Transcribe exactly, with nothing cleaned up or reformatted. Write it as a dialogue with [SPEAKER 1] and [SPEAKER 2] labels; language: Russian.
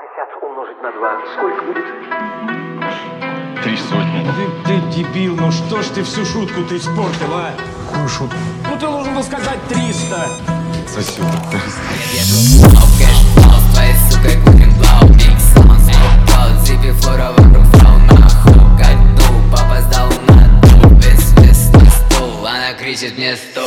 [SPEAKER 1] пятьдесят умножить на два. Сколько будет?
[SPEAKER 2] Три сотни.
[SPEAKER 3] Ты, ты дебил, ну что ж ты всю шутку ты испортил, а?
[SPEAKER 2] Какую шутку?
[SPEAKER 3] Ну ты должен был сказать триста.
[SPEAKER 2] Сосед.
[SPEAKER 4] Твоей сукой курим блау микс. Он спал, зипи флоровым рукав. Нахуй, как дуб, опоздал на дуб. Без вес на стул, она кричит мне стоп.